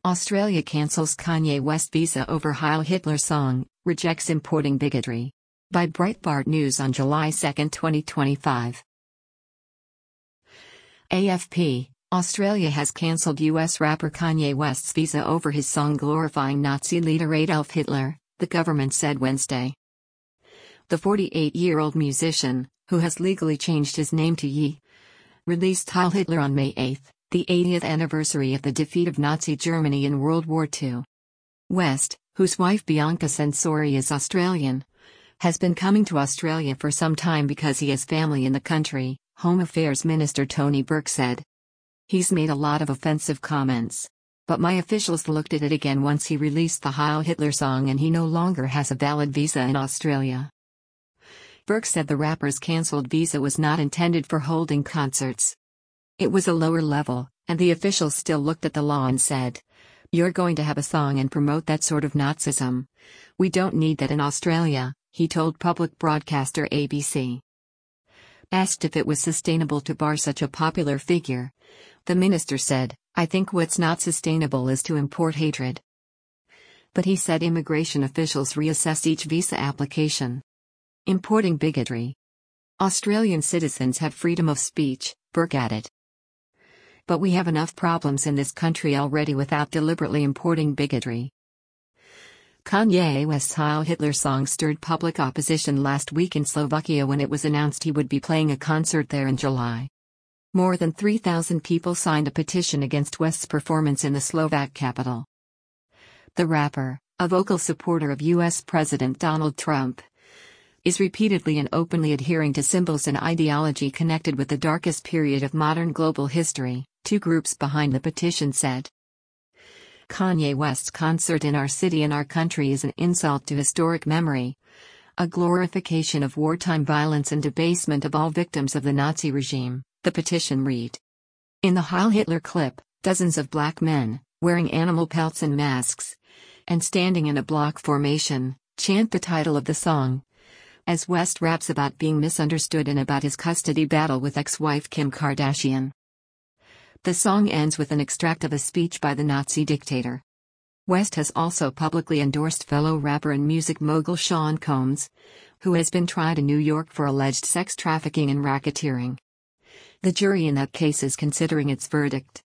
Australia cancels Kanye West visa over Heil Hitler song, rejects importing bigotry. By Breitbart News on July 2, 2025. AFP, Australia has cancelled US rapper Kanye West's visa over his song glorifying Nazi leader Adolf Hitler, the government said Wednesday. The 48-year-old musician, who has legally changed his name to Ye, released Heil Hitler on May 8, the 80th anniversary of the defeat of Nazi Germany in World War II. West, whose wife Bianca Censori is Australian, has been coming to Australia for some time because he has family in the country, Home Affairs Minister Tony Burke said. He's made a lot of offensive comments. But my officials looked at it again once he released the Heil Hitler song and he no longer has a valid visa in Australia. Burke said the rapper's cancelled visa was not intended for holding concerts. It was a lower level, and the officials still looked at the law and said, "You're going to have a song and promote that sort of Nazism. We don't need that in Australia," he told public broadcaster ABC. Asked if it was sustainable to bar such a popular figure, the minister said, "I think what's not sustainable is to import hatred." But he said immigration officials reassess each visa application. Importing bigotry. Australian citizens have freedom of speech, Burke added. But we have enough problems in this country already without deliberately importing bigotry. Kanye West's Heil Hitler song stirred public opposition last week in Slovakia when it was announced he would be playing a concert there in July. More than 3,000 people signed a petition against West's performance in the Slovak capital. The rapper, a vocal supporter of U.S. President Donald Trump, is repeatedly and openly adhering to symbols and ideology connected with the darkest period of modern global history, two groups behind the petition said. Kanye West's concert in our city and our country is an insult to historic memory, a glorification of wartime violence and debasement of all victims of the Nazi regime, the petition read. In the Heil Hitler clip, dozens of black men, wearing animal pelts and masks, and standing in a block formation, chant the title of the song, as West raps about being misunderstood and about his custody battle with ex-wife Kim Kardashian. The song ends with an extract of a speech by the Nazi dictator. West has also publicly endorsed fellow rapper and music mogul Sean Combs, who has been tried in New York for alleged sex trafficking and racketeering. The jury in that case is considering its verdict.